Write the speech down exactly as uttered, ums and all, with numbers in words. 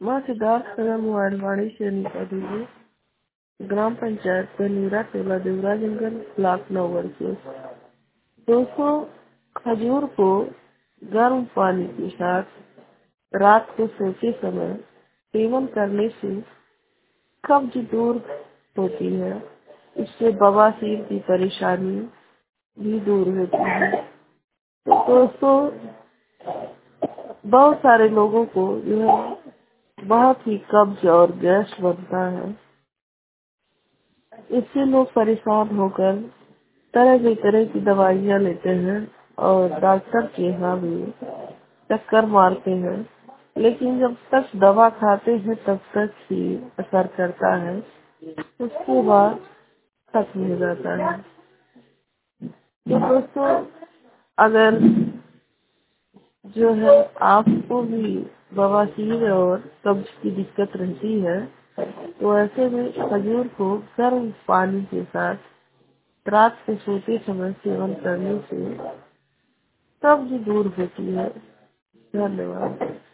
मैं सिद्धार्थ नगर मोबाइलवाड़ी से अनीता दीदी, ग्राम पंचायत पनीरा, टोला देवरा जंगल, ब्लॉक नौवर से। दोस्तों, खजूर को गर्म पानी के साथ रात को सोते समय सेवन करने से कब्ज दूर होती है। इससे बवासीर की परेशानी भी दूर होती है। तो दोस्तों, बहुत सारे लोगों को जो है बहुत ही कब्ज और गैस बनता है। इससे लोग परेशान होकर तरह की तरह की दवाइयाँ लेते हैं और डॉक्टर के यहाँ भी चक्कर मारते हैं, लेकिन जब तक दवा खाते हैं तब तक ही असर करता है, उसके बाद खत्म हो जाता है। तो दोस्तों, अगर जो है आपको भी बवासीर और कब्ज की दिक्कत रहती है तो ऐसे में खजूर को गर्म पानी के साथ रात को सोते समय सेवन करने से कब्ज दूर होती है। धन्यवाद।